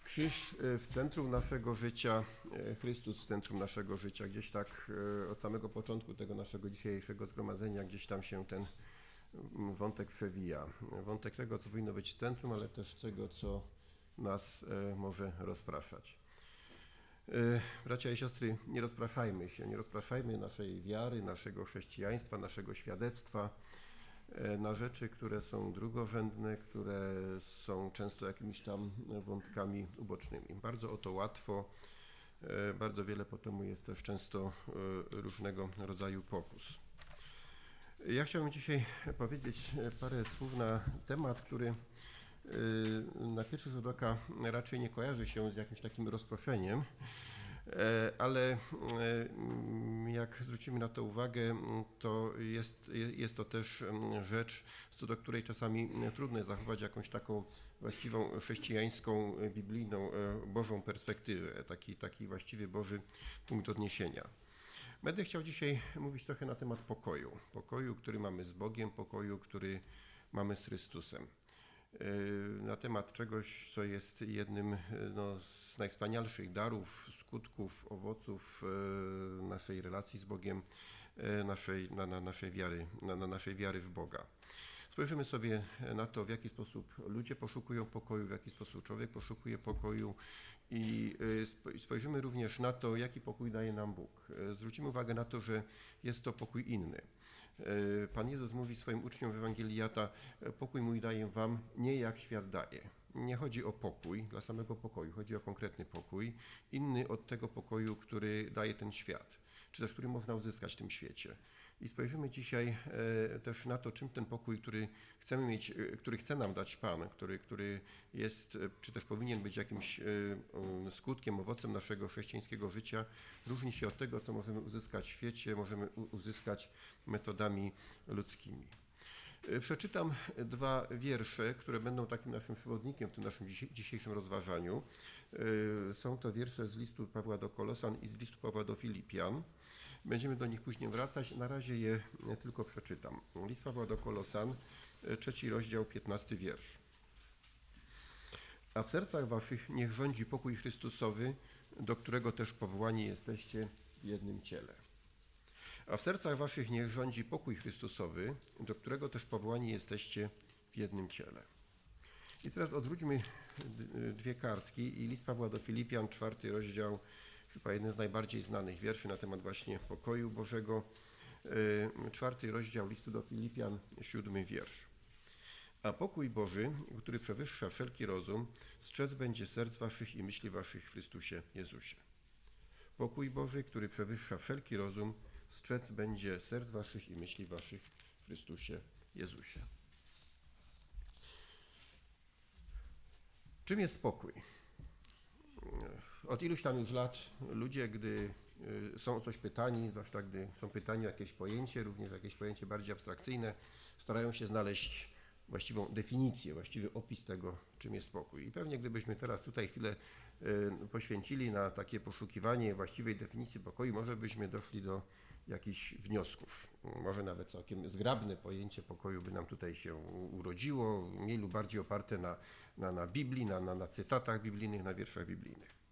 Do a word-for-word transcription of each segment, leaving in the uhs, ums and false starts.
Krzyż w centrum naszego życia, Chrystus w centrum naszego życia. Gdzieś tak od samego początku tego naszego dzisiejszego zgromadzenia, gdzieś tam się ten wątek przewija. Wątek tego, co powinno być w centrum, ale też tego, co nas może rozpraszać. Bracia i siostry, nie rozpraszajmy się, nie rozpraszajmy naszej wiary, naszego chrześcijaństwa, naszego świadectwa na rzeczy, które są drugorzędne, które są często jakimiś tam wątkami ubocznymi. Bardzo o to łatwo, bardzo wiele po temu jest też często różnego rodzaju pokus. Ja chciałbym dzisiaj powiedzieć parę słów na temat, który na pierwszy rzut oka raczej nie kojarzy się z jakimś takim rozproszeniem, ale jak zwrócimy na to uwagę, to jest, jest to też rzecz, co do której czasami trudno jest zachować jakąś taką właściwą chrześcijańską, biblijną, Bożą perspektywę, taki, taki właściwy Boży punkt odniesienia. Będę chciał dzisiaj mówić trochę na temat pokoju. Pokoju, który mamy z Bogiem, pokoju, który mamy z Chrystusem. Na temat czegoś, co jest jednym no, z najwspanialszych darów, skutków, owoców naszej relacji z Bogiem, naszej, na, na naszej wiary, na, na naszej wiary w Boga. Spojrzymy sobie na to, w jaki sposób ludzie poszukują pokoju, w jaki sposób człowiek poszukuje pokoju i spojrzymy również na to, jaki pokój daje nam Bóg. Zwrócimy uwagę na to, że jest to pokój inny. Pan Jezus mówi swoim uczniom w Ewangelii Jana: pokój mój daję wam, nie jak świat daje. Nie chodzi o pokój dla samego pokoju, chodzi o konkretny pokój, inny od tego pokoju, który daje ten świat, czy też który można uzyskać w tym świecie. I spojrzymy dzisiaj też na to, czym ten pokój, który chcemy mieć, który chce nam dać Pan, który, który jest, czy też powinien być jakimś skutkiem, owocem naszego chrześcijańskiego życia, różni się od tego, co możemy uzyskać w świecie, możemy uzyskać metodami ludzkimi. Przeczytam dwa wiersze, które będą takim naszym przewodnikiem w tym naszym dzisiejszym rozważaniu. Są to wiersze z listu Pawła do Kolosan i z listu Pawła do Filipian. Będziemy do nich później wracać, na razie je tylko przeczytam. List Pawła do Kolosan, trzeci rozdział, piętnasty wiersz. A w sercach waszych niech rządzi pokój Chrystusowy, do którego też powołani jesteście w jednym ciele. A w sercach waszych niech rządzi pokój Chrystusowy, do którego też powołani jesteście w jednym ciele. I teraz odwróćmy dwie kartki i list Pawła do Filipian, czwarty rozdział, chyba jeden z najbardziej znanych wierszy na temat właśnie pokoju Bożego. Czwarty rozdział listu do Filipian, siódmy wiersz. A pokój Boży, który przewyższa wszelki rozum, strzec będzie serc waszych i myśli waszych w Chrystusie Jezusie. Pokój Boży, który przewyższa wszelki rozum, strzec będzie serc waszych i myśli waszych w Chrystusie Jezusie. Czym jest pokój? Od iluś tam już lat ludzie, gdy są o coś pytani, zwłaszcza gdy są pytani o jakieś pojęcie, również jakieś pojęcie bardziej abstrakcyjne, starają się znaleźć właściwą definicję, właściwy opis tego, czym jest pokój. I pewnie gdybyśmy teraz tutaj chwilę poświęcili na takie poszukiwanie właściwej definicji pokoju, może byśmy doszli do jakichś wniosków. Może nawet całkiem zgrabne pojęcie pokoju by nam tutaj się urodziło, mniej lub bardziej oparte na, na, na Biblii, na, na, na cytatach biblijnych, na wierszach biblijnych.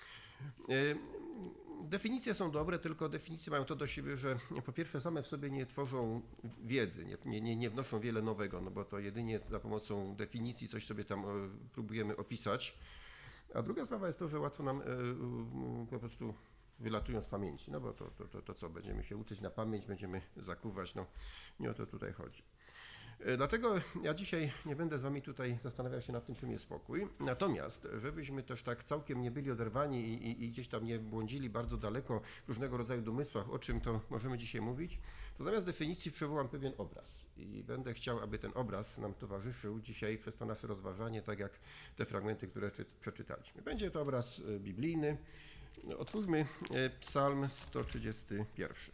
Definicje są dobre, tylko definicje mają to do siebie, że po pierwsze same w sobie nie tworzą wiedzy, nie, nie, nie wnoszą wiele nowego, no bo to jedynie za pomocą definicji coś sobie tam próbujemy opisać. A druga sprawa jest to, że łatwo nam po prostu wylatują z pamięci, no bo to, to, to, to co, będziemy się uczyć na pamięć, będziemy zakuwać, no nie o to tutaj chodzi. Dlatego ja dzisiaj nie będę z wami tutaj zastanawiał się nad tym, czym jest spokój. Natomiast, żebyśmy też tak całkiem nie byli oderwani i, i, i gdzieś tam nie błądzili bardzo daleko w różnego rodzaju domysłach, o czym to możemy dzisiaj mówić, to zamiast definicji przywołam pewien obraz. I będę chciał, aby ten obraz nam towarzyszył dzisiaj przez to nasze rozważanie, tak jak te fragmenty, które czy, przeczytaliśmy. Będzie to obraz biblijny. Otwórzmy Psalm sto trzydziesty pierwszy.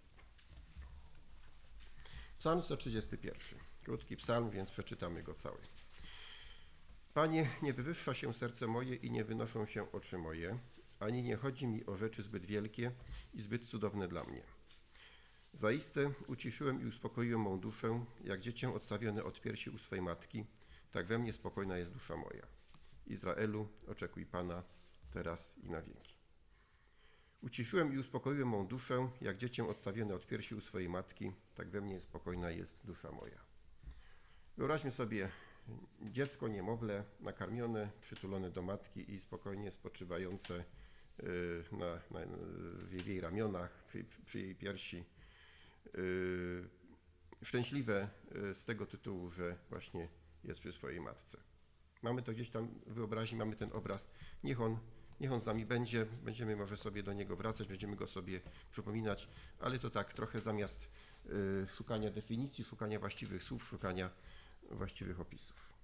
Psalm sto trzydziesty pierwszy. Krótki psalm, więc przeczytamy go cały. Panie, nie wywyższa się serce moje i nie wynoszą się oczy moje, ani nie chodzi mi o rzeczy zbyt wielkie i zbyt cudowne dla mnie. Zaiste uciszyłem i uspokoiłem mą duszę, jak dziecię odstawione od piersi u swej matki, tak we mnie spokojna jest dusza moja. Izraelu, oczekuj Pana, teraz i na wieki. Uciszyłem i uspokoiłem mą duszę, jak dziecię odstawione od piersi u swojej matki, tak we mnie spokojna jest dusza moja. Wyobraźmy sobie dziecko, niemowlę, nakarmione, przytulone do matki i spokojnie spoczywające na, na, w jej ramionach, przy, przy jej piersi. Szczęśliwe z tego tytułu, że właśnie jest przy swojej matce. Mamy to gdzieś tam w wyobraźni, mamy ten obraz. Niech on, niech on z nami będzie, będziemy może sobie do niego wracać, będziemy go sobie przypominać, ale to tak trochę zamiast y, szukania definicji, szukania właściwych słów, szukania właściwych opisów.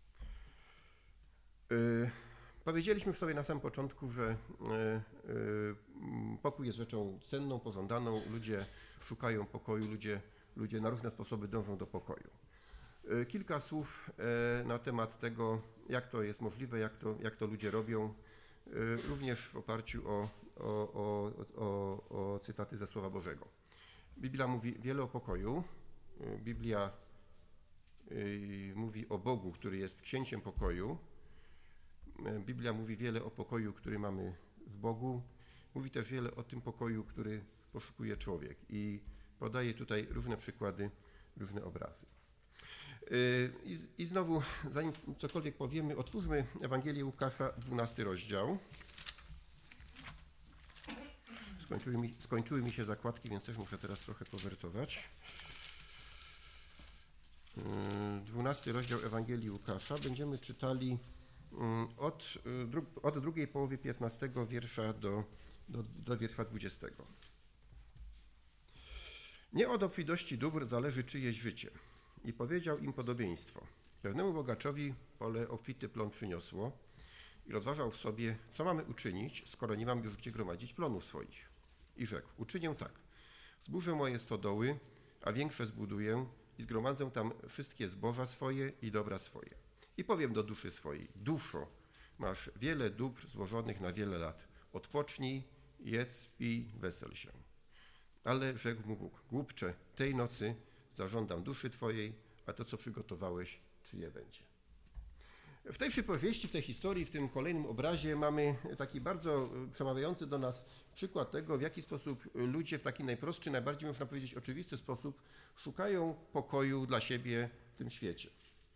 Y, powiedzieliśmy już sobie na samym początku, że y, y, pokój jest rzeczą cenną, pożądaną. Ludzie szukają pokoju, ludzie, ludzie na różne sposoby dążą do pokoju. Kilka słów na temat tego, jak to jest możliwe, jak to, jak to ludzie robią, również w oparciu o, o, o, o, o cytaty ze Słowa Bożego. Biblia mówi wiele o pokoju. Biblia mówi o Bogu, który jest księciem pokoju. Biblia mówi wiele o pokoju, który mamy w Bogu. Mówi też wiele o tym pokoju, który poszukuje człowiek i podaje tutaj różne przykłady, różne obrazy. I, I znowu, zanim cokolwiek powiemy, otwórzmy Ewangelię Łukasza, dwunasty rozdział. Skończyły mi, skończyły mi się zakładki, więc też muszę teraz trochę powertować. dwunasty rozdział Ewangelii Łukasza. Będziemy czytali od, od drugiej połowy piętnastego wiersza do, do, do wiersza dwudziestego. Nie od obfitości dóbr zależy czyjeś życie. I powiedział im podobieństwo. Pewnemu bogaczowi pole obfity plon przyniosło i rozważał w sobie, co mamy uczynić, skoro nie mam już gdzie gromadzić plonów swoich. I rzekł, uczynię tak, zburzę moje stodoły, a większe zbuduję i zgromadzę tam wszystkie zboża swoje i dobra swoje. I powiem do duszy swojej, duszo, masz wiele dóbr złożonych na wiele lat. Odpocznij, jedz, pij, wesel się. Ale rzekł mu Bóg, głupcze, tej nocy zażądam duszy twojej, a to, co przygotowałeś, czyje będzie. W tej przypowieści, w tej historii, w tym kolejnym obrazie mamy taki bardzo przemawiający do nas przykład tego, w jaki sposób ludzie w taki najprostszy, najbardziej można powiedzieć oczywisty sposób szukają pokoju dla siebie w tym świecie.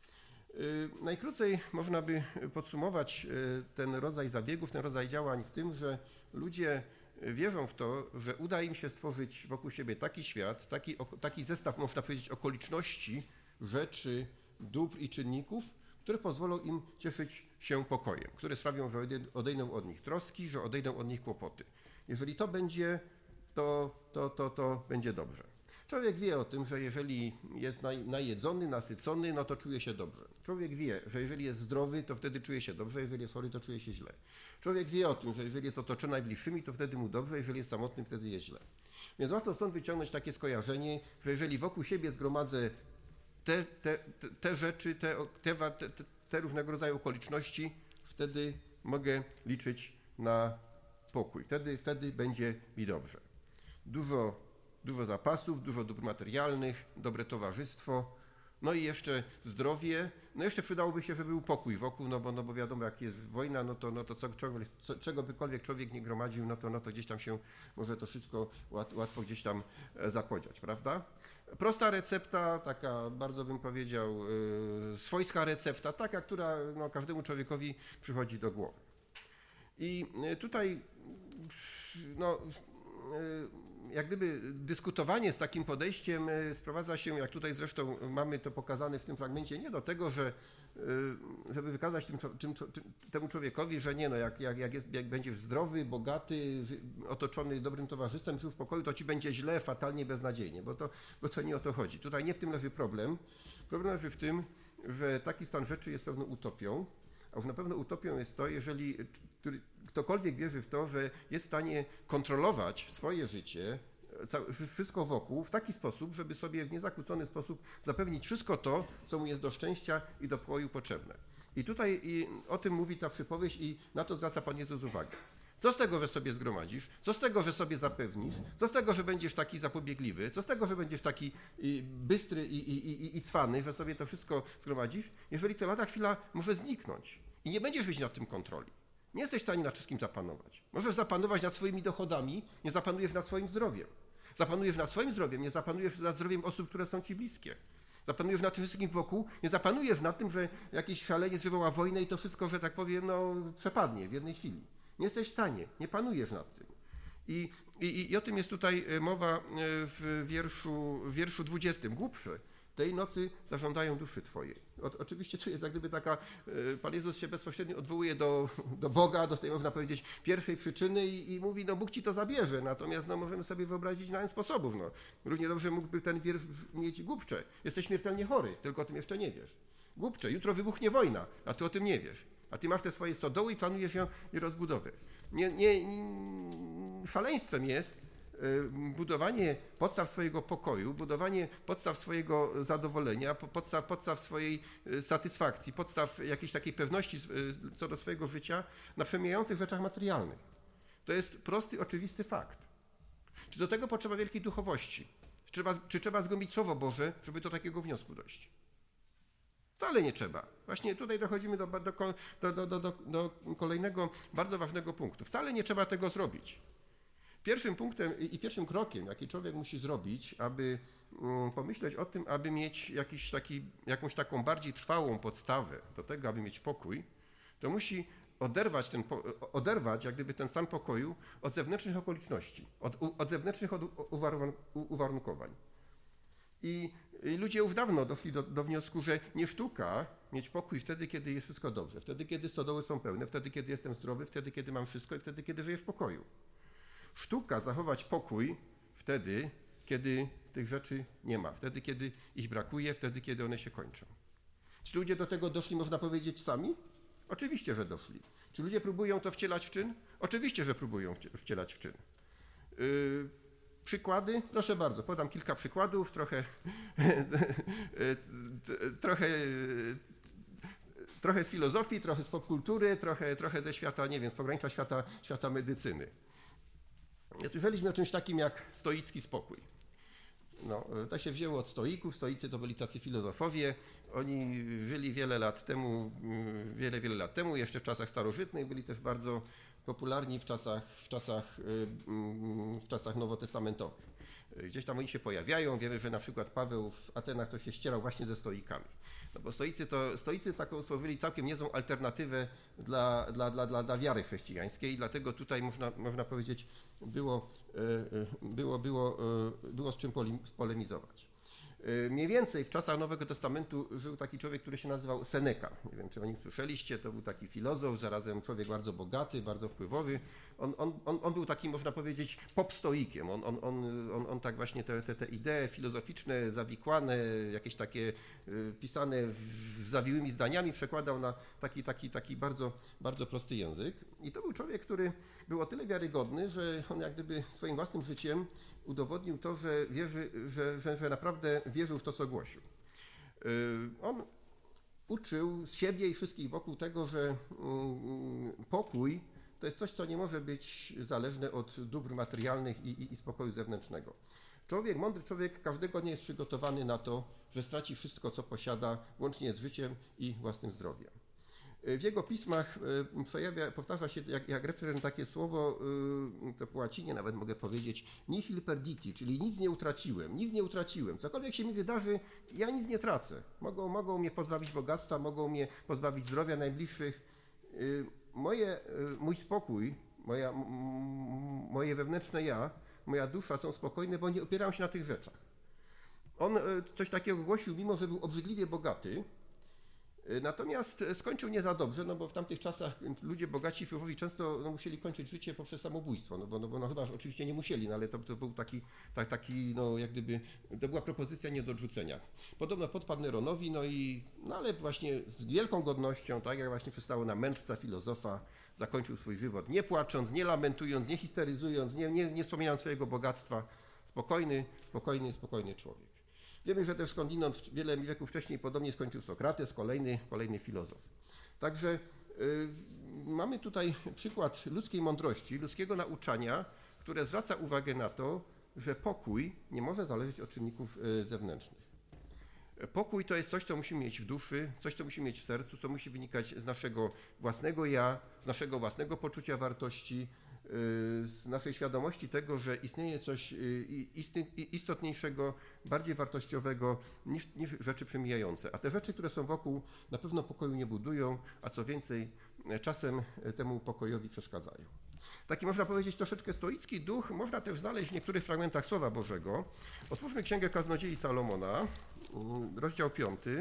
Najkrócej można by podsumować ten rodzaj zabiegów, ten rodzaj działań w tym, że ludzie wierzą w to, że uda im się stworzyć wokół siebie taki świat, taki, taki zestaw, można powiedzieć, okoliczności, rzeczy, dóbr i czynników, które pozwolą im cieszyć się pokojem, które sprawią, że odejdą od nich troski, że odejdą od nich kłopoty. Jeżeli to będzie, to, to, to, to będzie dobrze. Człowiek wie o tym, że jeżeli jest najedzony, nasycony, no to czuje się dobrze. Człowiek wie, że jeżeli jest zdrowy, to wtedy czuje się dobrze, jeżeli jest chory, to czuje się źle. Człowiek wie o tym, że jeżeli jest otoczony najbliższymi, to wtedy mu dobrze, jeżeli jest samotny, wtedy jest źle. Więc warto stąd wyciągnąć takie skojarzenie, że jeżeli wokół siebie zgromadzę te, te, te, te rzeczy, te, te, te, te różnego rodzaju okoliczności, wtedy mogę liczyć na pokój. Wtedy, wtedy będzie mi dobrze. Dużo Dużo zapasów, dużo dóbr materialnych, dobre towarzystwo, no i jeszcze zdrowie. No jeszcze przydałoby się, żeby był pokój wokół, no bo, no bo wiadomo, jak jest wojna, no to, no to co, co, czego bykolwiek człowiek nie gromadził, no to, no to gdzieś tam się może to wszystko łat, łatwo gdzieś tam zapodziać, prawda? Prosta recepta, taka bardzo bym powiedział yy, swojska recepta, taka, która no, każdemu człowiekowi przychodzi do głowy. I tutaj no yy, jak gdyby dyskutowanie z takim podejściem sprowadza się, jak tutaj zresztą mamy to pokazane w tym fragmencie, nie do tego, że żeby wykazać tym, czym, temu człowiekowi, że nie, no jak, jak, jak, jest, jak będziesz zdrowy, bogaty, otoczony dobrym towarzystwem, żył w pokoju, to ci będzie źle, fatalnie, beznadziejnie, bo to, bo to nie o to chodzi. Tutaj nie w tym leży problem. Problem leży w tym, że taki stan rzeczy jest pewną utopią, a już na pewno utopią jest to, jeżeli ktokolwiek wierzy w to, że jest w stanie kontrolować swoje życie, wszystko wokół w taki sposób, żeby sobie w niezakłócony sposób zapewnić wszystko to, co mu jest do szczęścia i do pokoju potrzebne. I tutaj i o tym mówi ta przypowieść i na to zwraca Pan Jezus uwagę. Co z tego, że sobie zgromadzisz? Co z tego, że sobie zapewnisz? Co z tego, że będziesz taki zapobiegliwy? Co z tego, że będziesz taki bystry i, i, i, i cwany, że sobie to wszystko zgromadzisz, jeżeli to lada chwila może zniknąć? I nie będziesz mieć nad tym kontroli. Nie jesteś w stanie nad wszystkim zapanować. Możesz zapanować nad swoimi dochodami, nie zapanujesz nad swoim zdrowiem. Zapanujesz nad swoim zdrowiem, nie zapanujesz nad zdrowiem osób, które są ci bliskie. Zapanujesz nad tym wszystkim wokół, nie zapanujesz nad tym, że jakiś szaleniec wywoła wojnę i to wszystko, że tak powiem, no, przepadnie w jednej chwili. Nie jesteś w stanie, nie panujesz nad tym. I, i, i o tym jest tutaj mowa w wierszu, w wierszu dwudziestym. Głupszy, tej nocy zażądają duszy twojej. O, oczywiście tu jest jak gdyby taka, Pan Jezus się bezpośrednio odwołuje do, do Boga, do tej, można powiedzieć, pierwszej przyczyny i, i mówi, no Bóg ci to zabierze, natomiast no, możemy sobie wyobrazić na N sposobów. No. Równie dobrze mógłby ten wiersz mieć głupcze. Jesteś śmiertelnie chory, tylko o tym jeszcze nie wiesz. Głupcze, jutro wybuchnie wojna, a ty o tym nie wiesz. A ty masz te swoje stodoły i planujesz ją rozbudować. Nie, nie, nie, szaleństwem jest budowanie podstaw swojego pokoju, budowanie podstaw swojego zadowolenia, podstaw, podstaw swojej satysfakcji, podstaw jakiejś takiej pewności co do swojego życia na przemijających rzeczach materialnych. To jest prosty, oczywisty fakt. Czy do tego potrzeba wielkiej duchowości? Czy trzeba, czy trzeba zgłębić Słowo Boże, żeby do takiego wniosku dojść? Wcale nie trzeba. Właśnie tutaj dochodzimy do, do, do, do, do, do kolejnego bardzo ważnego punktu. Wcale nie trzeba tego zrobić. Pierwszym punktem i pierwszym krokiem, jaki człowiek musi zrobić, aby pomyśleć o tym, aby mieć jakiś taki, jakąś taką bardziej trwałą podstawę do tego, aby mieć pokój, to musi oderwać, ten, oderwać jak gdyby ten stan pokoju od zewnętrznych okoliczności, od, od zewnętrznych uwarunkowań. I, I ludzie już dawno doszli do, do wniosku, że nie sztuka mieć pokój wtedy, kiedy jest wszystko dobrze, wtedy, kiedy stodoły są pełne, wtedy, kiedy jestem zdrowy, wtedy, kiedy mam wszystko i wtedy, kiedy żyję w pokoju. Sztuka zachować pokój wtedy, kiedy tych rzeczy nie ma, wtedy, kiedy ich brakuje, wtedy, kiedy one się kończą. Czy ludzie do tego doszli, można powiedzieć, sami? Oczywiście, że doszli. Czy ludzie próbują to wcielać w czyn? Oczywiście, że próbują wcielać w czyn. Yy, przykłady? Proszę bardzo, podam kilka przykładów, trochę, trochę, trochę z filozofii, trochę z popkultury, trochę, trochę ze świata, nie wiem, z pogranicza świata, świata medycyny. Słyszeliśmy o czymś takim jak stoicki spokój. No, to się wzięło od stoików. Stoicy to byli tacy filozofowie. Oni żyli wiele lat temu, wiele, wiele lat temu, jeszcze w czasach starożytnych. Byli też bardzo popularni w czasach, w czasach, w czasach nowotestamentowych. Gdzieś tam oni się pojawiają. Wiemy, że na przykład Paweł w Atenach to się ścierał właśnie ze stoikami. No bo stoicy, to, stoicy taką stworzyli całkiem niezłą alternatywę dla, dla, dla, dla, dla wiary chrześcijańskiej, dlatego tutaj można, można powiedzieć było, było, było, było z czym polemizować. Mniej więcej w czasach Nowego Testamentu żył taki człowiek, który się nazywał Seneca. Nie wiem, czy o nim słyszeliście, to był taki filozof, zarazem człowiek bardzo bogaty, bardzo wpływowy. On, on, on, on był takim, można powiedzieć, pop-stoikiem. On, on, on, on, on tak właśnie te, te, te idee filozoficzne, zawikłane, jakieś takie y, pisane w, zawiłymi zdaniami przekładał na taki, taki, taki bardzo, bardzo prosty język. I to był człowiek, który był o tyle wiarygodny, że on jak gdyby swoim własnym życiem udowodnił to, że, wierzy, że, że, że naprawdę wierzył w to, co głosił. On uczył siebie i wszystkich wokół tego, że pokój to jest coś, co nie może być zależne od dóbr materialnych i, i, i spokoju zewnętrznego. Człowiek, mądry człowiek każdego dnia jest przygotowany na to, że straci wszystko, co posiada, łącznie z życiem i własnym zdrowiem. W jego pismach przejawia, powtarza się jak, jak referent takie słowo, to po łacinie nawet mogę powiedzieć, nihil perditi, czyli nic nie utraciłem, nic nie utraciłem. Cokolwiek się mi wydarzy, ja nic nie tracę. Mogą, mogą mnie pozbawić bogactwa, mogą mnie pozbawić zdrowia najbliższych. Moje, mój spokój, moja, moje wewnętrzne ja, moja dusza są spokojne, bo nie opieram się na tych rzeczach. On coś takiego głosił, mimo że był obrzydliwie bogaty. Natomiast skończył nie za dobrze, no bo w tamtych czasach ludzie bogaci, wpływowi często no, musieli kończyć życie poprzez samobójstwo, no bo, no bo no, chyba że oczywiście nie musieli, no ale to, to był taki, tak, taki, no jak gdyby, to była propozycja nie do odrzucenia. Podobno podpadł Neronowi, no i, no ale właśnie z wielką godnością, tak jak właśnie przystało na mędrca, filozofa, zakończył swój żywot, nie płacząc, nie lamentując, nie histeryzując, nie, nie, nie wspominając swojego bogactwa, spokojny, spokojny, spokojny człowiek. Wiemy, że też skądinąd wiele wieków wcześniej podobnie skończył Sokrates, kolejny, kolejny filozof. Także y, mamy tutaj przykład ludzkiej mądrości, ludzkiego nauczania, które zwraca uwagę na to, że pokój nie może zależeć od czynników y, zewnętrznych. Pokój to jest coś, co musimy mieć w duszy, coś, co musimy mieć w sercu, co musi wynikać z naszego własnego ja, z naszego własnego poczucia wartości, z naszej świadomości tego, że istnieje coś istotniejszego, bardziej wartościowego niż, niż rzeczy przemijające. A te rzeczy, które są wokół, na pewno pokoju nie budują, a co więcej, czasem temu pokojowi przeszkadzają. Taki, można powiedzieć, troszeczkę stoicki duch można też znaleźć w niektórych fragmentach Słowa Bożego. Otwórzmy Księgę Kaznodziei Salomona, rozdział piąty.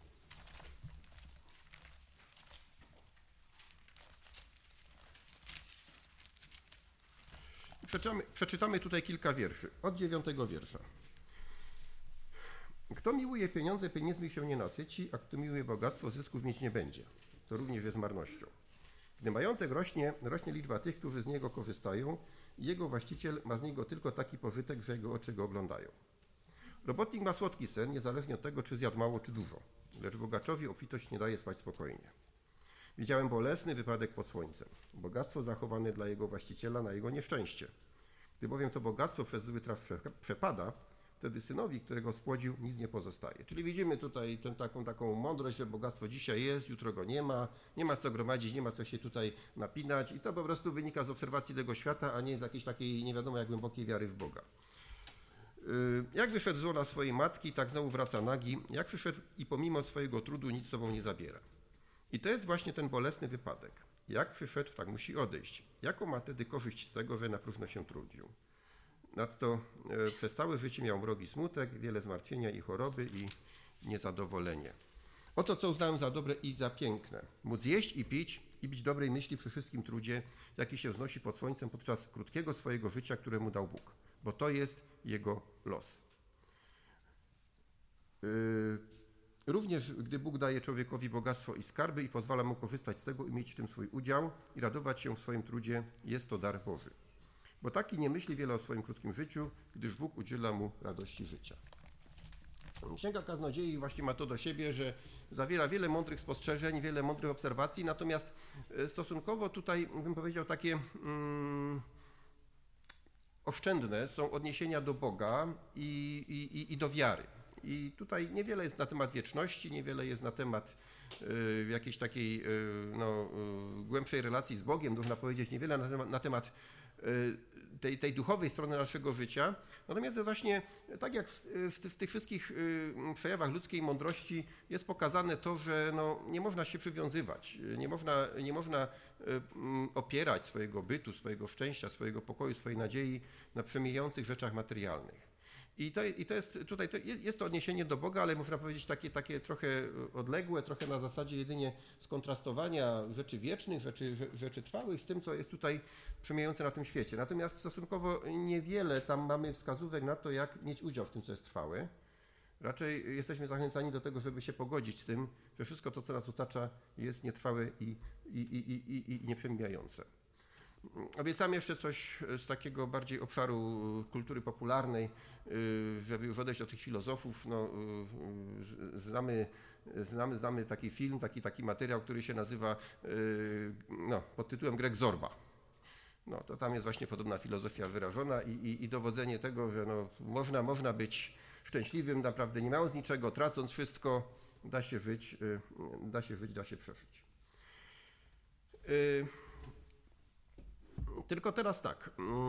Przeczytamy, przeczytamy tutaj kilka wierszy, od dziewiątego wiersza. Kto miłuje pieniądze, pieniędzmi się nie nasyci, a kto miłuje bogactwo, zysków mieć nie będzie. To również jest marnością. Gdy majątek rośnie, rośnie liczba tych, którzy z niego korzystają i jego właściciel ma z niego tylko taki pożytek, że jego oczy go oglądają. Robotnik ma słodki sen, niezależnie od tego, czy zjadł mało, czy dużo, lecz bogaczowi obfitość nie daje spać spokojnie. Widziałem bolesny wypadek pod słońcem. Bogactwo zachowane dla jego właściciela na jego nieszczęście. Gdy bowiem to bogactwo przez zły traf przepada, wtedy synowi, którego spłodził, nic nie pozostaje. Czyli widzimy tutaj tę taką, taką mądrość, że bogactwo dzisiaj jest, jutro go nie ma, nie ma co gromadzić, nie ma co się tutaj napinać i to po prostu wynika z obserwacji tego świata, a nie z jakiejś takiej nie wiadomo jak głębokiej wiary w Boga. Jak wyszedł z łona swojej matki, tak znowu wraca nagi. Jak przyszedł i pomimo swojego trudu nic z sobą nie zabiera. I to jest właśnie ten bolesny wypadek. Jak przyszedł, tak musi odejść. Jaką ma wtedy korzyść z tego, że na próżno się trudził? Nadto e, przez całe życie miał mrogi smutek, wiele zmartwienia i choroby i niezadowolenie. Oto co uznałem za dobre i za piękne. Móc jeść i pić i być dobrej myśli przy wszystkim trudzie, jaki się wznosi pod słońcem podczas krótkiego swojego życia, które mu dał Bóg. Bo to jest jego los. Yy, również gdy Bóg daje człowiekowi bogactwo i skarby i pozwala mu korzystać z tego i mieć w tym swój udział i radować się w swoim trudzie, jest to dar Boży. Bo taki nie myśli wiele o swoim krótkim życiu, gdyż Bóg udziela mu radości życia. Księga Kaznodziei właśnie ma to do siebie, że zawiera wiele mądrych spostrzeżeń, wiele mądrych obserwacji, natomiast stosunkowo tutaj, bym powiedział, takie mm, oszczędne są odniesienia do Boga i, i, i do wiary. I tutaj niewiele jest na temat wieczności, niewiele jest na temat y, jakiejś takiej y, no, y, głębszej relacji z Bogiem, można powiedzieć, niewiele na temat, na temat y, tej, tej duchowej strony naszego życia. Natomiast właśnie tak jak w, w, w tych wszystkich y, przejawach ludzkiej mądrości jest pokazane to, że no, nie można się przywiązywać, nie można, nie można y, opierać swojego bytu, swojego szczęścia, swojego pokoju, swojej nadziei na przemijających rzeczach materialnych. I to, i to jest tutaj to jest, jest to odniesienie do Boga, ale można powiedzieć takie, takie trochę odległe, trochę na zasadzie jedynie skontrastowania rzeczy wiecznych, rzeczy, rzeczy trwałych z tym, co jest tutaj przemijające na tym świecie. Natomiast stosunkowo niewiele tam mamy wskazówek na to, jak mieć udział w tym, co jest trwałe. Raczej jesteśmy zachęcani do tego, żeby się pogodzić z tym, że wszystko to, co nas otacza, jest nietrwałe i, i, i, i, i nieprzemijające. Obiecam jeszcze coś z takiego bardziej obszaru kultury popularnej, żeby już odejść od tych filozofów. No, znamy, znamy, znamy taki film, taki, taki materiał, który się nazywa no, pod tytułem Greg Zorba. No, to tam jest właśnie podobna filozofia wyrażona i, i, i dowodzenie tego, że no, można, można być szczęśliwym, naprawdę nie mając niczego, tracąc wszystko, da się żyć, da się żyć, da się przeżyć. Tylko teraz tak,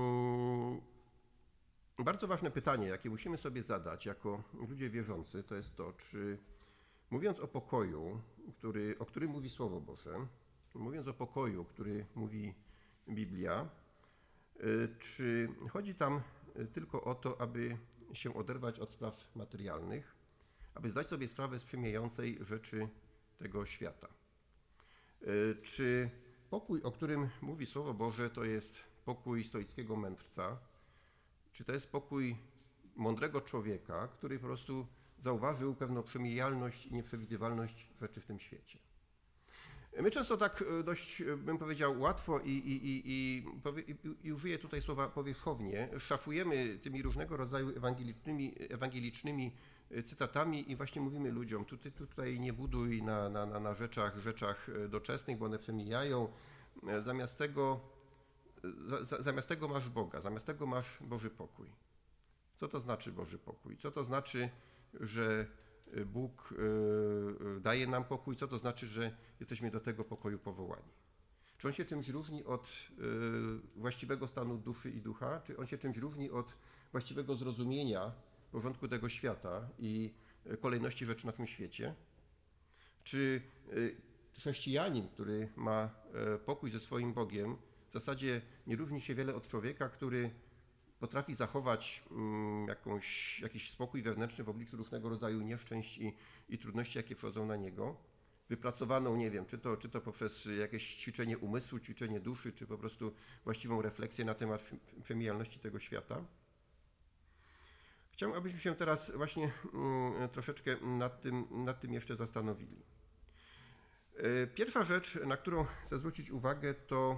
bardzo ważne pytanie, jakie musimy sobie zadać jako ludzie wierzący, to jest to, czy mówiąc o pokoju, który, o którym mówi Słowo Boże, mówiąc o pokoju, który mówi Biblia, czy chodzi tam tylko o to, aby się oderwać od spraw materialnych, aby zdać sobie sprawę z przemijającej rzeczy tego świata. Czy pokój, o którym mówi Słowo Boże, to jest pokój stoickiego mędrca, czy to jest pokój mądrego człowieka, który po prostu zauważył pewną przemijalność i nieprzewidywalność rzeczy w tym świecie. My często tak dość, bym powiedział, łatwo i, i, i, i, i, i użyję tutaj słowa powierzchownie, szafujemy tymi różnego rodzaju ewangelicznymi, ewangelicznymi cytatami i właśnie mówimy ludziom, tutaj, tutaj nie buduj na, na, na rzeczach, rzeczach doczesnych, bo one przemijają. Zamiast tego, za, zamiast tego masz Boga, zamiast tego masz Boży pokój. Co to znaczy Boży pokój? Co to znaczy, że Bóg daje nam pokój, co to znaczy, że jesteśmy do tego pokoju powołani. Czy on się czymś różni od właściwego stanu duszy i ducha? Czy on się czymś różni od właściwego zrozumienia porządku tego świata i kolejności rzeczy na tym świecie? Czy chrześcijanin, który ma pokój ze swoim Bogiem, w zasadzie nie różni się wiele od człowieka, który potrafi zachować jakąś, jakiś spokój wewnętrzny w obliczu różnego rodzaju nieszczęść i, i trudności, jakie przychodzą na niego? Wypracowaną, nie wiem, czy to, czy to poprzez jakieś ćwiczenie umysłu, ćwiczenie duszy, czy po prostu właściwą refleksję na temat przemijalności tego świata. Chciałbym, abyśmy się teraz właśnie mm, troszeczkę nad tym, nad tym jeszcze zastanowili. Pierwsza rzecz, na którą chcę zwrócić uwagę, to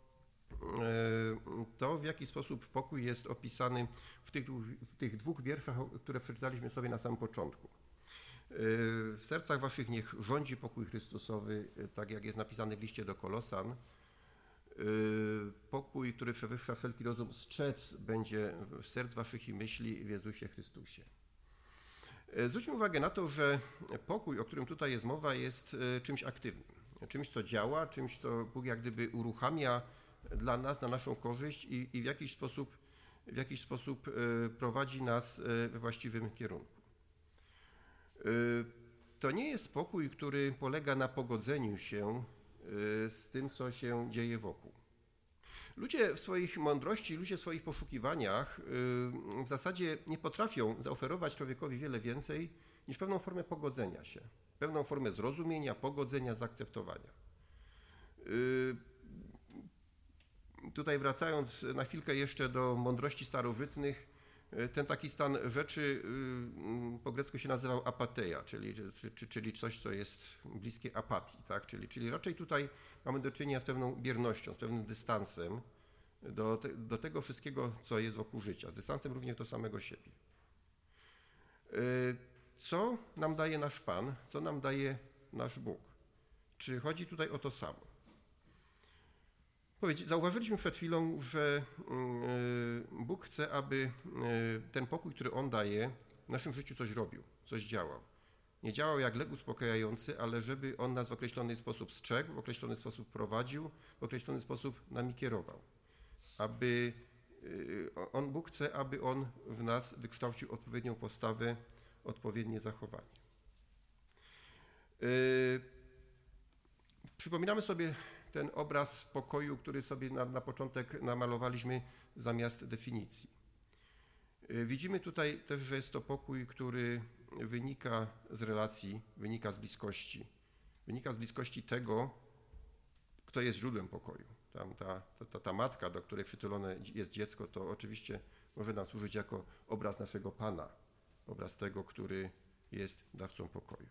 to, w jaki sposób pokój jest opisany w tych, w tych dwóch wierszach, które przeczytaliśmy sobie na samym początku. W sercach waszych niech rządzi pokój Chrystusowy, tak jak jest napisany w liście do Kolosan. Pokój, który przewyższa wszelki rozum, strzec będzie w serc waszych i myśli w Jezusie Chrystusie. Zwróćmy uwagę na to, że pokój, o którym tutaj jest mowa, jest czymś aktywnym, czymś, co działa, czymś, co Bóg jak gdyby uruchamia dla nas, na naszą korzyść i, i w jakiś sposób, w jakiś sposób prowadzi nas we właściwym kierunku. To nie jest pokój, który polega na pogodzeniu się z tym, co się dzieje wokół. Ludzie w swoich mądrości, ludzie w swoich poszukiwaniach w zasadzie nie potrafią zaoferować człowiekowi wiele więcej niż pewną formę pogodzenia się, pewną formę zrozumienia, pogodzenia, zaakceptowania. Tutaj wracając na chwilkę jeszcze do mądrości starożytnych, ten taki stan rzeczy po grecku się nazywał apatheia, czyli, czyli coś, co jest bliskie apatii, tak? czyli, czyli raczej tutaj mamy do czynienia z pewną biernością, z pewnym dystansem do, te, do tego wszystkiego, co jest wokół życia, z dystansem również do samego siebie. Co nam daje nasz Pan, co nam daje nasz Bóg? Czy chodzi tutaj o to samo? Zauważyliśmy przed chwilą, że Bóg chce, aby ten pokój, który On daje, w naszym życiu coś robił, coś działał. Nie działał jak lek uspokajający, ale żeby On nas w określony sposób strzegł, w określony sposób prowadził, w określony sposób nami kierował. Aby On, Bóg chce, aby On w nas wykształcił odpowiednią postawę, odpowiednie zachowanie. Przypominamy sobie ten obraz pokoju, który sobie na, na początek namalowaliśmy zamiast definicji. Widzimy tutaj też, że jest to pokój, który wynika z relacji, wynika z bliskości. Wynika z bliskości tego, kto jest źródłem pokoju. Tam ta, ta, ta matka, do której przytulone jest dziecko, to oczywiście może nam służyć jako obraz naszego Pana, obraz tego, który jest dawcą pokoju.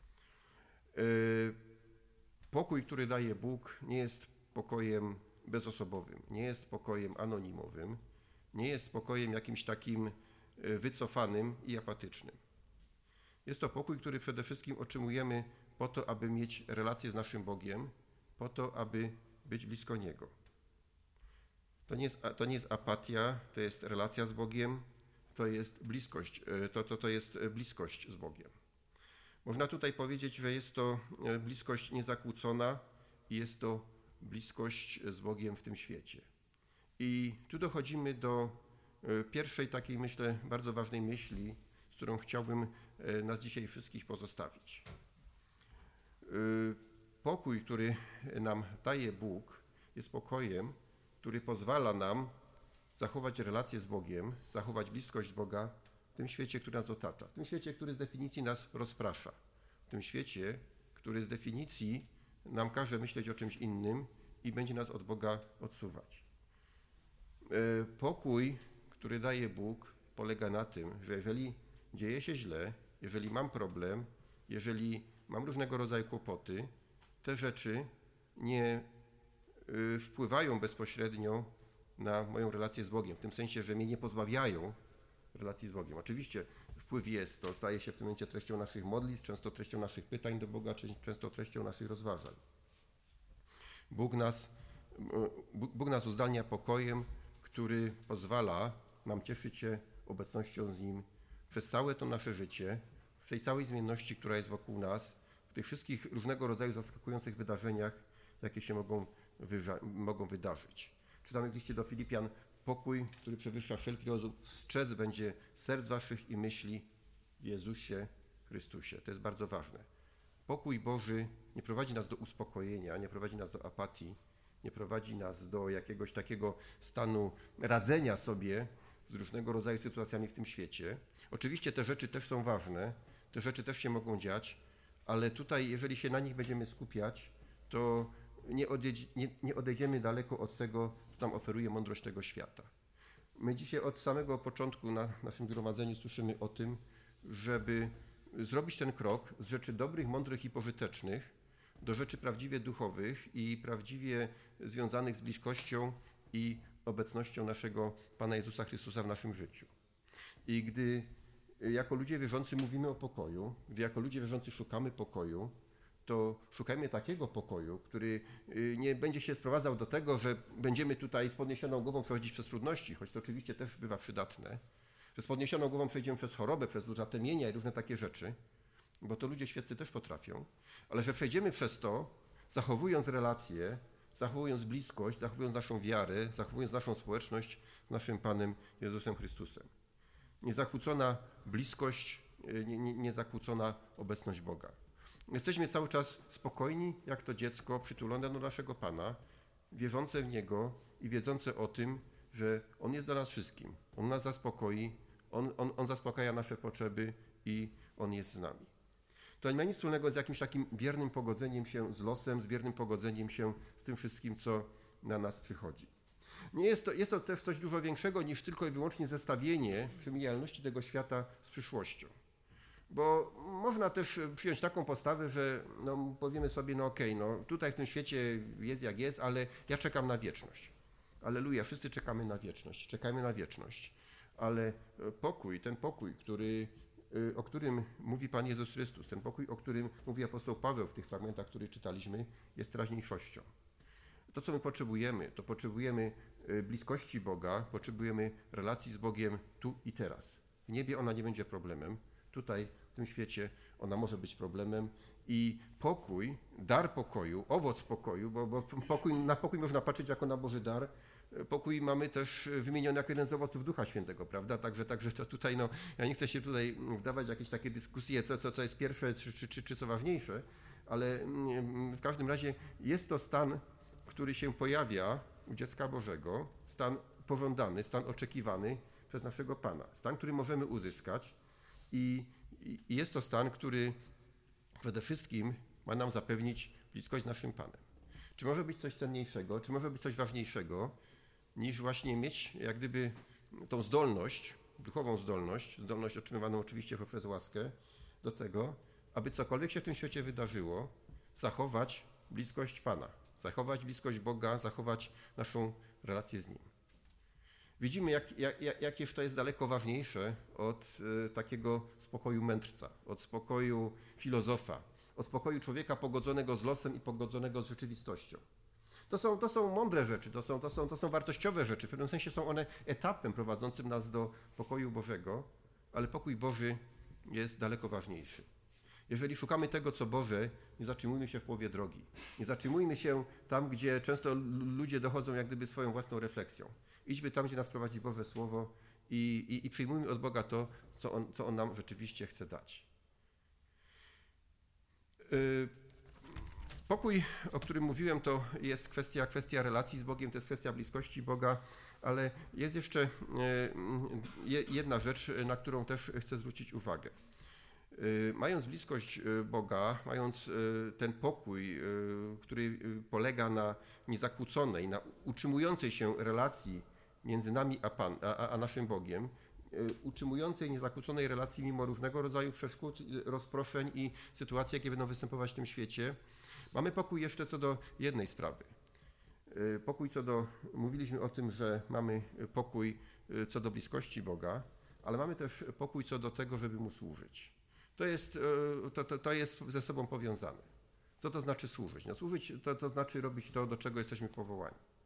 Pokój, który daje Bóg, nie jest pokojem bezosobowym, nie jest pokojem anonimowym, nie jest pokojem jakimś takim wycofanym i apatycznym. Jest to pokój, który przede wszystkim otrzymujemy po to, aby mieć relację z naszym Bogiem, po to, aby być blisko Niego. To nie jest, to nie jest apatia, to jest relacja z Bogiem, to jest bliskość, to, to, to jest bliskość z Bogiem. Można tutaj powiedzieć, że jest to bliskość niezakłócona i jest to bliskość z Bogiem w tym świecie. I tu dochodzimy do pierwszej takiej, myślę, bardzo ważnej myśli, z którą chciałbym nas dzisiaj wszystkich pozostawić. Pokój, który nam daje Bóg, jest pokojem, który pozwala nam zachować relację z Bogiem, zachować bliskość Boga w tym świecie, który nas otacza, w tym świecie, który z definicji nas rozprasza, w tym świecie, który z definicji nam każe myśleć o czymś innym i będzie nas od Boga odsuwać. Pokój, który daje Bóg, polega na tym, że jeżeli dzieje się źle, jeżeli mam problem, jeżeli mam różnego rodzaju kłopoty, te rzeczy nie wpływają bezpośrednio na moją relację z Bogiem, w tym sensie, że mnie nie pozbawiają relacji z Bogiem. Oczywiście wpływ jest, to staje się w tym momencie treścią naszych modlitw, często treścią naszych pytań do Boga, często treścią naszych rozważań. Bóg nas, Bóg nas uzdalnia pokojem, który pozwala nam cieszyć się obecnością z Nim przez całe to nasze życie, tej całej zmienności, która jest wokół nas, w tych wszystkich różnego rodzaju zaskakujących wydarzeniach, jakie się mogą, wyża- mogą wydarzyć. Czytamy w liście do Filipian: pokój, który przewyższa wszelki rozum, strzec będzie serc waszych i myśli w Jezusie Chrystusie. To jest bardzo ważne. Pokój Boży nie prowadzi nas do uspokojenia, nie prowadzi nas do apatii, nie prowadzi nas do jakiegoś takiego stanu radzenia sobie z różnego rodzaju sytuacjami w tym świecie. Oczywiście te rzeczy też są ważne, te rzeczy też się mogą dziać, ale tutaj, jeżeli się na nich będziemy skupiać, to nie, odejdzie, nie, nie odejdziemy daleko od tego, co nam oferuje mądrość tego świata. My dzisiaj od samego początku na naszym zgromadzeniu słyszymy o tym, żeby zrobić ten krok z rzeczy dobrych, mądrych i pożytecznych do rzeczy prawdziwie duchowych i prawdziwie związanych z bliskością i obecnością naszego Pana Jezusa Chrystusa w naszym życiu. I gdy jako ludzie wierzący mówimy o pokoju, gdy jako ludzie wierzący szukamy pokoju, to szukajmy takiego pokoju, który nie będzie się sprowadzał do tego, że będziemy tutaj z podniesioną głową przechodzić przez trudności, choć to oczywiście też bywa przydatne, że z podniesioną głową przejdziemy przez chorobę, przez zatemnienia i różne takie rzeczy, bo to ludzie świeccy też potrafią, ale że przejdziemy przez to, zachowując relacje, zachowując bliskość, zachowując naszą wiarę, zachowując naszą społeczność z naszym Panem Jezusem Chrystusem. Niezakłócona bliskość, niezakłócona obecność Boga. Jesteśmy cały czas spokojni, jak to dziecko przytulone do naszego Pana, wierzące w Niego i wiedzące o tym, że On jest dla nas wszystkim. On nas zaspokoi, On, on, on zaspokaja nasze potrzeby i On jest z nami. To nie ma nic wspólnego z jakimś takim biernym pogodzeniem się z losem, z biernym pogodzeniem się z tym wszystkim, co na nas przychodzi. Nie jest to, jest to też coś dużo większego niż tylko i wyłącznie zestawienie przemijalności tego świata z przyszłością. Bo można też przyjąć taką postawę, że no, powiemy sobie, no okej, okay, no tutaj w tym świecie jest jak jest, ale ja czekam na wieczność. Alleluja, wszyscy czekamy na wieczność, czekamy na wieczność. Ale pokój, ten pokój, który, o którym mówi Pan Jezus Chrystus, ten pokój, o którym mówi apostoł Paweł w tych fragmentach, które czytaliśmy, jest teraźniejszością. To, co my potrzebujemy, to potrzebujemy bliskości Boga, potrzebujemy relacji z Bogiem tu i teraz. W niebie ona nie będzie problemem, tutaj w tym świecie ona może być problemem i pokój, dar pokoju, owoc pokoju, bo, bo pokój, na pokój można patrzeć jako na Boży dar. Pokój mamy też wymieniony jako jeden z owoców Ducha Świętego, prawda? Także, także to tutaj, no, ja nie chcę się tutaj wdawać w jakieś takie dyskusje, co, co, co jest pierwsze, czy, czy, czy, czy co ważniejsze, ale w każdym razie jest to stan, który się pojawia u dziecka Bożego, stan pożądany, stan oczekiwany przez naszego Pana, stan, który możemy uzyskać i, i jest to stan, który przede wszystkim ma nam zapewnić bliskość z naszym Panem. Czy może być coś cenniejszego, czy może być coś ważniejszego, niż właśnie mieć jak gdyby tą zdolność, duchową zdolność, zdolność otrzymywaną oczywiście poprzez łaskę, do tego, aby cokolwiek się w tym świecie wydarzyło, zachować bliskość Pana, zachować bliskość Boga, zachować naszą relację z Nim. Widzimy, jak, jak, jakież to jest daleko ważniejsze od y, takiego spokoju mędrca, od spokoju filozofa, od spokoju człowieka pogodzonego z losem i pogodzonego z rzeczywistością. To są, to są mądre rzeczy, to są, to, są, to są wartościowe rzeczy, w pewnym sensie są one etapem prowadzącym nas do pokoju Bożego, ale pokój Boży jest daleko ważniejszy. Jeżeli szukamy tego, co Boże, nie zatrzymujmy się w połowie drogi. Nie zatrzymujmy się tam, gdzie często ludzie dochodzą jak gdyby swoją własną refleksją. Idźmy tam, gdzie nas prowadzi Boże Słowo i, i, i przyjmujmy od Boga to, co On, co On nam rzeczywiście chce dać. Yy, pokój, o którym mówiłem, to jest kwestia, kwestia relacji z Bogiem, to jest kwestia bliskości Boga, ale jest jeszcze yy, jedna rzecz, na którą też chcę zwrócić uwagę. Mając bliskość Boga, mając ten pokój, który polega na niezakłóconej, na utrzymującej się relacji między nami a, Pan, a, a naszym Bogiem, utrzymującej niezakłóconej relacji mimo różnego rodzaju przeszkód, rozproszeń i sytuacji, jakie będą występować w tym świecie, mamy pokój jeszcze co do jednej sprawy. Pokój co do, mówiliśmy o tym, że mamy pokój co do bliskości Boga, ale mamy też pokój co do tego, żeby Mu służyć. To jest, to, to, to jest ze sobą powiązane. Co to znaczy służyć? No służyć to, to znaczy robić to, do czego jesteśmy powołani.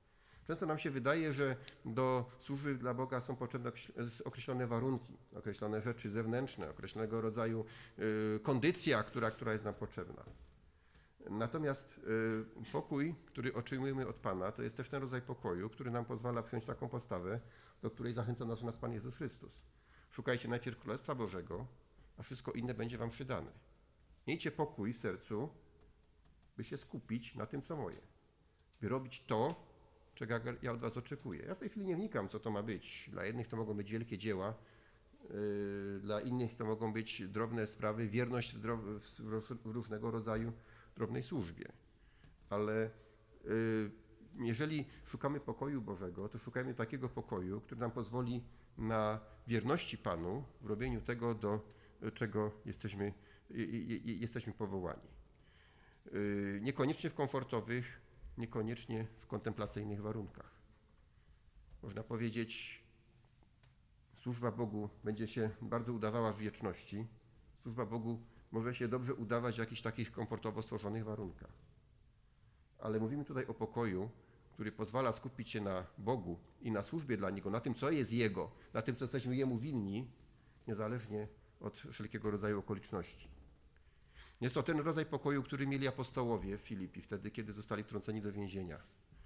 Często nam się wydaje, że do służby dla Boga są potrzebne określone warunki, określone rzeczy zewnętrzne, określonego rodzaju kondycja, która, która jest nam potrzebna. Natomiast pokój, który otrzymujemy od Pana, to jest też ten rodzaj pokoju, który nam pozwala przyjąć taką postawę, do której zachęca nas, nas Pan Jezus Chrystus. Szukajcie najpierw Królestwa Bożego, a wszystko inne będzie wam przydane. Miejcie pokój w sercu, by się skupić na tym, co moje. By robić to, czego ja od was oczekuję. Ja w tej chwili nie wnikam, co to ma być. Dla jednych to mogą być wielkie dzieła, yy, dla innych to mogą być drobne sprawy, wierność w, dro- w różnego rodzaju drobnej służbie. Ale yy, jeżeli szukamy pokoju Bożego, to szukajmy takiego pokoju, który nam pozwoli na wierności Panu w robieniu tego, do czego jesteśmy, jesteśmy powołani. Niekoniecznie w komfortowych, niekoniecznie w kontemplacyjnych warunkach. Można powiedzieć, służba Bogu będzie się bardzo udawała w wieczności. Służba Bogu może się dobrze udawać w jakichś takich komfortowo stworzonych warunkach. Ale mówimy tutaj o pokoju, który pozwala skupić się na Bogu i na służbie dla Niego, na tym, co jest Jego, na tym, co jesteśmy Jemu winni, niezależnie od wszelkiego rodzaju okoliczności. Jest to ten rodzaj pokoju, który mieli apostołowie w Filipi, wtedy, kiedy zostali wtrąceni do więzienia.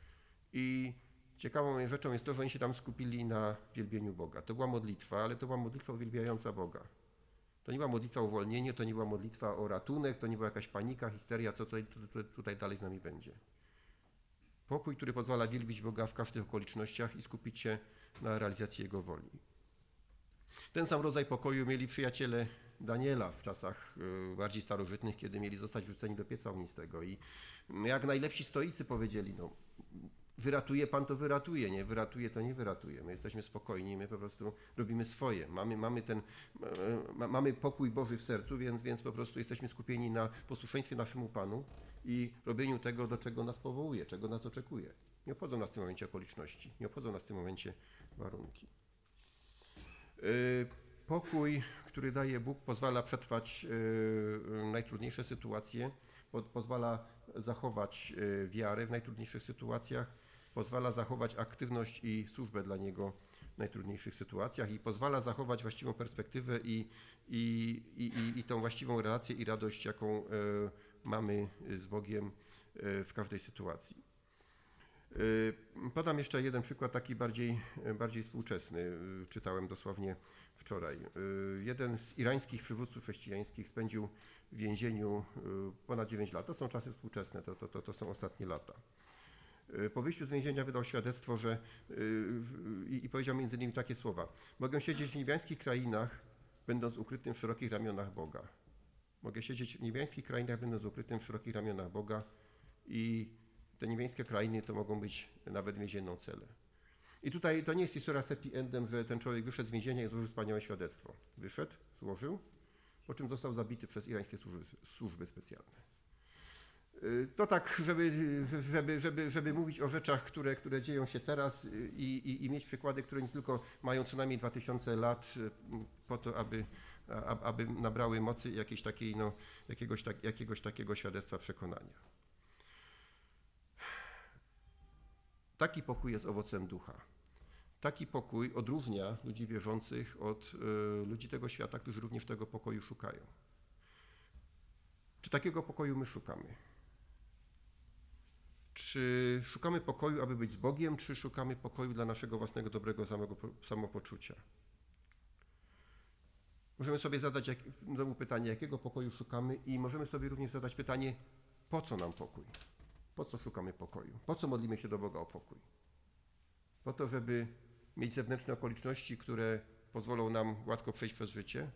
I ciekawą rzeczą jest to, że oni się tam skupili na wielbieniu Boga. To była modlitwa, ale to była modlitwa uwielbiająca Boga. To nie była modlitwa o uwolnienie, to nie była modlitwa o ratunek, to nie była jakaś panika, histeria, co tutaj, tutaj dalej z nami będzie. Pokój, który pozwala wielbić Boga w każdych okolicznościach i skupić się na realizacji Jego woli. Ten sam rodzaj pokoju mieli przyjaciele Daniela w czasach bardziej starożytnych, kiedy mieli zostać wrzuceni do pieca ognistego. I jak najlepsi stoicy powiedzieli, no wyratuje Pan, to wyratuje, nie wyratuje, to nie wyratuje. My jesteśmy spokojni, my po prostu robimy swoje. Mamy, mamy, ten, mamy pokój Boży w sercu, więc, więc po prostu jesteśmy skupieni na posłuszeństwie naszemu Panu i robieniu tego, do czego nas powołuje, czego nas oczekuje. Nie obchodzą nas w tym momencie okoliczności, nie obchodzą nas w tym momencie warunki. Pokój, który daje Bóg, pozwala przetrwać najtrudniejsze sytuacje, pozwala zachować wiarę w najtrudniejszych sytuacjach, pozwala zachować aktywność i służbę dla Niego w najtrudniejszych sytuacjach i pozwala zachować właściwą perspektywę i, i, i, i tą właściwą relację i radość, jaką mamy z Bogiem w każdej sytuacji. Podam jeszcze jeden przykład, taki bardziej, bardziej współczesny. Czytałem dosłownie wczoraj. Jeden z irańskich przywódców chrześcijańskich spędził w więzieniu ponad dziewięć lat. To są czasy współczesne, to, to, to, to są ostatnie lata. Po wyjściu z więzienia wydał świadectwo, że i, i powiedział między innymi takie słowa: mogę siedzieć w niebiańskich krainach, będąc ukrytym w szerokich ramionach Boga. Mogę siedzieć w niebiańskich krainach, będąc ukrytym w szerokich ramionach Boga i te niebiańskie krainy to mogą być nawet więzienną celę. I tutaj to nie jest historia z happy endem, że ten człowiek wyszedł z więzienia i złożył wspaniałe świadectwo. Wyszedł, złożył, po czym został zabity przez irańskie służby, służby specjalne. To tak, żeby, żeby, żeby, żeby mówić o rzeczach, które, które dzieją się teraz i, i, i mieć przykłady, które nie tylko mają co najmniej dwa tysiące lat po to, aby, aby nabrały mocy jakiejś takiej, no, jakiegoś, tak, jakiegoś takiego świadectwa przekonania. Taki pokój jest owocem ducha. Taki pokój odróżnia ludzi wierzących od y, ludzi tego świata, którzy również tego pokoju szukają. Czy takiego pokoju my szukamy? Czy szukamy pokoju, aby być z Bogiem, czy szukamy pokoju dla naszego własnego dobrego samego, samopoczucia? Możemy sobie zadać jak, znowu pytanie, jakiego pokoju szukamy i możemy sobie również zadać pytanie, po co nam pokój? Po co szukamy pokoju? Po co modlimy się do Boga o pokój? Po to, żeby mieć zewnętrzne okoliczności, które pozwolą nam gładko przejść przez życie?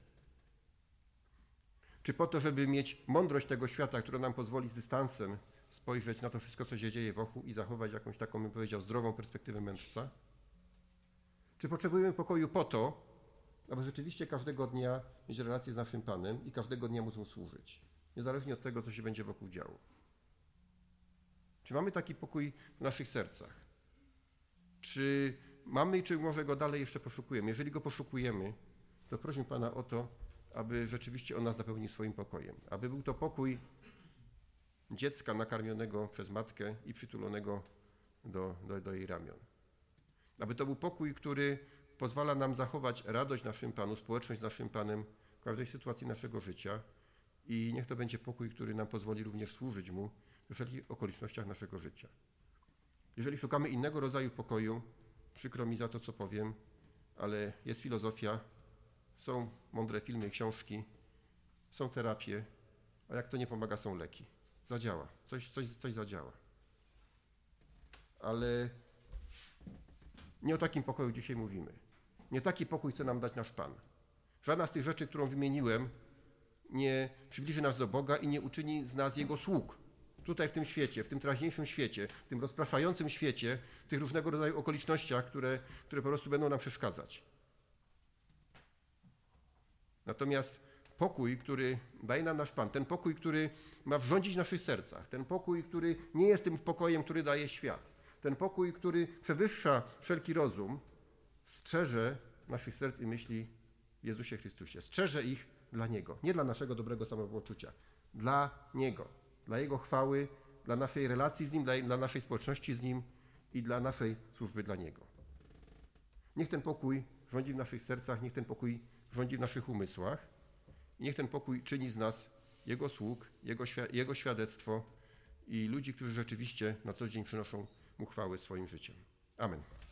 Czy po to, żeby mieć mądrość tego świata, która nam pozwoli z dystansem spojrzeć na to wszystko, co się dzieje wokół i zachować jakąś taką, bym powiedział, zdrową perspektywę mędrca? Czy potrzebujemy pokoju po to, aby rzeczywiście każdego dnia mieć relację z naszym Panem i każdego dnia Mu służyć, niezależnie od tego, co się będzie wokół działo? Czy mamy taki pokój w naszych sercach? Czy mamy, czy może go dalej jeszcze poszukujemy? Jeżeli go poszukujemy, to prośmy Pana o to, aby rzeczywiście On nas napełnił swoim pokojem. Aby był to pokój dziecka nakarmionego przez matkę i przytulonego do, do, do jej ramion. Aby to był pokój, który pozwala nam zachować radość w naszym Panu, społeczność z naszym Panem w każdej sytuacji naszego życia i niech to będzie pokój, który nam pozwoli również służyć Mu we wszelkich okolicznościach naszego życia. Jeżeli szukamy innego rodzaju pokoju, przykro mi za to, co powiem, ale jest filozofia, są mądre filmy, książki, są terapie, a jak to nie pomaga, są leki. Zadziała, coś, coś, coś zadziała. Ale nie o takim pokoju dzisiaj mówimy. Nie taki pokój chce nam dać nasz Pan. Żadna z tych rzeczy, którą wymieniłem, nie przybliży nas do Boga i nie uczyni z nas Jego sług. Tutaj w tym świecie, w tym teraźniejszym świecie, w tym rozpraszającym świecie, w tych różnego rodzaju okolicznościach, które, które po prostu będą nam przeszkadzać. Natomiast pokój, który daje nam nasz Pan, ten pokój, który ma wrządzić w naszych sercach, ten pokój, który nie jest tym pokojem, który daje świat, ten pokój, który przewyższa wszelki rozum, strzeże naszych serc i myśli w Jezusie Chrystusie. Strzeże ich dla Niego, nie dla naszego dobrego samopoczucia, dla Niego, dla Jego chwały, dla naszej relacji z Nim, dla, dla naszej społeczności z Nim i dla naszej służby dla Niego. Niech ten pokój rządzi w naszych sercach, niech ten pokój rządzi w naszych umysłach i niech ten pokój czyni z nas Jego sług, Jego, Jego świadectwo i ludzi, którzy rzeczywiście na co dzień przynoszą Mu chwałę swoim życiem. Amen.